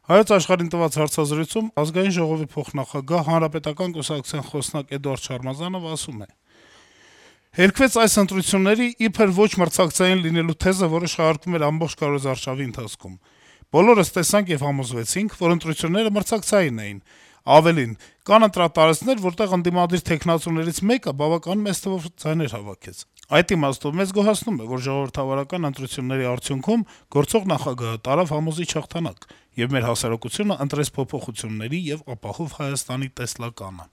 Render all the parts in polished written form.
Հայոց աշխարհին տված հարցազրույցում Ազգային ժողովի փոխնախագահ Հանրապետական կուսակցության խոսնակ Էդուարդ Շարմազանովը ասում է. «Հերքվեց այս ընտրությունների իբր ոչ մրցակցային լինելու թեզը, որը շարարկվում էր ամբողջ կառույցարշավի ընթացքում։ Բոլորս տեսանք եւ համոզվեցինք, որ ընտրությունները մրցակցային էին։ Ավելին, կան ընտրատարածքներ, որտեղ ընդդիմադիր թեկնածուներից մեկը բավական մեծ թվով ձայներ հավաքեց։ Այդ իմաստով մեզ գոհացնում է, որ ժողովրդավարական ընտրությունների արդյունքում գործող նախագահը տարավ համոզիչ հաղթանակ, եւ մեր հասարակությունը ընտրեց փոփոխությունների եւ ապահով Հայաստանի տեսլականը»։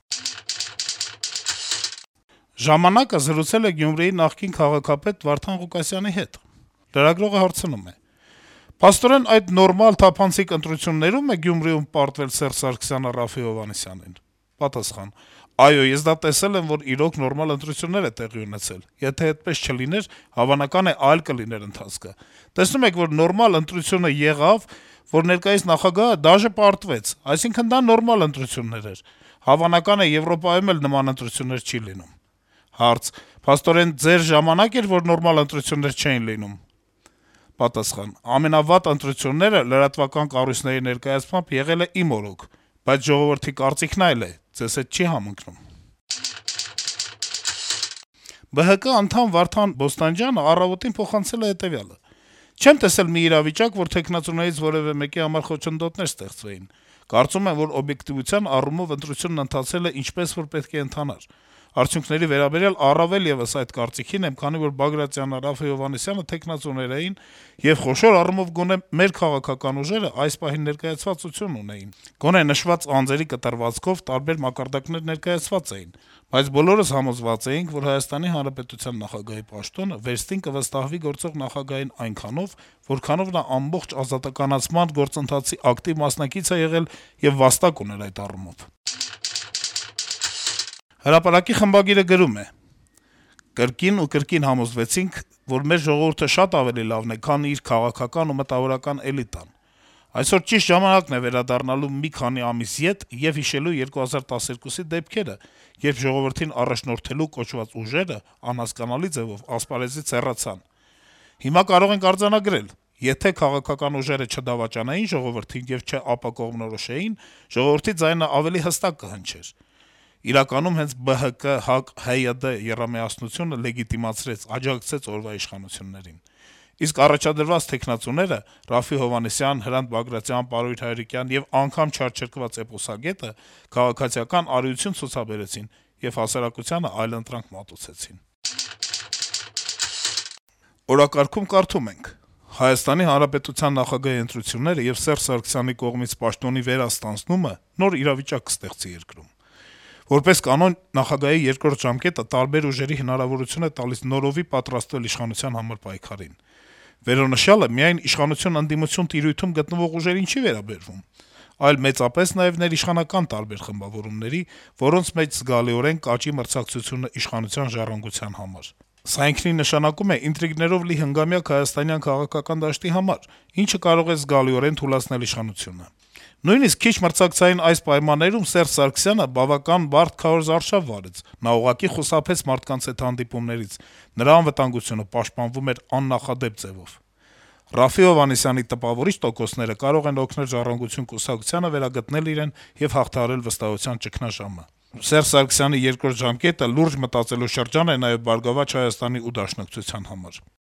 «Ժամանակ»-ը զրուցել է Գյումրիի նախկին քաղաքապետ Վարդան Ղուկասյանի հետ։ Լրագրողը հարցնում է. - «Փաստորեն այդ նորմալ թափանցիկ ընտրություններում է Գյումրիում պարտվել Սերժ Սարգսյանը Րաֆֆի Հովհաննիսյանին»։ Պատասխան. - «Այո, ես դա տեսել եմ, որ իրոք նորմալ ընտրություններ է տեղի ունեցել: Եթե այդպես չլիներ, հավանական է այլ կլիներ ընթացքը: Տեսնում եք, որ նորմալ ընտրությունը եղավ, որ ներկայիս նախագահը դաժե պարտվեց: Այսինքն դա նորմալ ընտրություններ էր: Հավանական է Եվրոպայում էլ նման ընտրություններ չի լինում»։ Հարց. - «Փաստորեն ձեր ժամանակ էր, որ նորմալ ընտրություններ չէին լինում»։ Պատասխան. - «Ամենավատ ընտրությունները լրատվական կառույցների ներկայացմամբ եղել է իմ օրոք, բայց ժողովրդի կարծիքն այլ է, ձեզ հետ չի համընկնում»։ ԲՀԿ անդամ Վարդան Բոստանջյանը «Առավոտ»-ին փոխանցել է հետեւյալը. - «Չեմ տեսել մի իրավիճակ, որ թեկնածուներից որեւէ մեկի համար խոչընդոտներ ստեղծվեին: Կարծում եմ, որ օբյեկտիվության առումով ընտրությունն ընթացել է ինչպես որ պետք է ընթանար: Արդյունքների վերաբերյալ առավել եւս այդ կարծիքին եմ, քանի որ Բագրատյանը, Րաֆֆի Հովհաննիսյանը թեկնածուներ էին, եւ խոշոր առումով գոնե մեր քաղաքական ուժերը այս պահին ներկայացվածություն ունեին: Գոնե նշված անձերի կտրվածքով տարբեր մակարդակներ ներկայացված էին: Բայց բոլորս համոզված էինք, որ Հայաստանի Հանրապետության նախագահի պաշտոնը վերստին կվստահվի գործող նախագահին այնքանով, որքանով նա ամբողջ ազատականացման գործընթացի ակտիվ մասնակից է եղել եւ վաստակ ուներ այդ առումով»։ «Հրապարակ»-ի խմբագիրը գրում է. - «Կրկին ու կրկին համոզվեցինք, որ մեր ժողովուրդը շատ ավելի լավն է, քան իր քաղաքական ու մտավորական էլիտան: Այսօր ճիշտ ժամանակն է վերադառնալու մի քանի ամիս ետ եւ հիշելու 2012-ի դեպքերը, երբ ժողովրդին առաջնորդելու կոչված ուժերը անհասկանալի ձեւով ասպարեզից հեռացան: Հիմա կարող ենք արձանագրել. եթե քաղաքական ուժերը չդավաճանային ժողովրդին եւ չապակողմնորոշեին, ժողովրդի ձայնը ավելի հստակ կհնչեր: Իրականում հենց ԲՀԿ, ՀԱԿ, ՀՅԴ եռամեասնությունը լեգիտիմացրեց, աջակցեց օրվա իշխանություններին: Իսկ առաջադրված թեկնածուները՝ Րաֆֆի Հովհաննիսյան, Հրանտ Բագրատյան, Պարույր Հայրիկյան եւ անգամ չարչարկված էպոսագետը քաղաքացիական արիություն ցուցաբերեցին եւ հասարակությանը այլընտրանք մատուցեցին»: Օրակարգում կարդում ենք. - «Հայաստանի Հանրապետության նախագահի ընտրությունները եւ Սերժ Սարգսյանի կողմից պաշտոնի վերաստանձնումը նոր իրավիճակ կստեղծի երկրում: Որպես կանոն, նախագահի երկրորդ ժամկետը տարբեր ուժերի հնարավորություն է տալիս նորովի պատրաստվել իշխանության համար պայքարին: Վերոնշյալը միայն իշխանություն-ընդդիմություն տիրույթում գտնվող ուժերին չի վերաբերվում, այլ մեծապես նաեւ ներիշխանական տարբեր խմբավորումների, որոնց մեջ զգալիորեն կաճի մրցակցությունը իշխանության ժառանգության համար: Սա ինքնին նշանակում է ինտրիգներով լի հնգամյակ հայաստանյան քաղաքական դաշտի համար, ինչը կարող է զգալիորեն թուլացնել իշխանությունը: Նույնիսկ քիչ մրցակցային այս պայմաններում Սերժ Սարգսյանը բավական բարդ քարոզարշավ վարեց: Նա ուղղակի խուսափեց մարդկանց հետ հանդիպումներից, նրա անվտանգությունը պաշտպանվում էր աննախադեպ ձեւով: Րաֆֆի Հովհաննիսյանի տպավորիչ տոկոսները կարող են օգնել «Ժառանգություն» կուսակցությանը վերագտնել իրեն եւ հաղթահարել վստահության ճգնաժամը: Սերժ Սարգսյանի երկրորդ ժամկետը լուրջ մտածելու շրջան է նաեւ «Բարգավաճ Հայաստանի» ու Դաշնակցության համար»: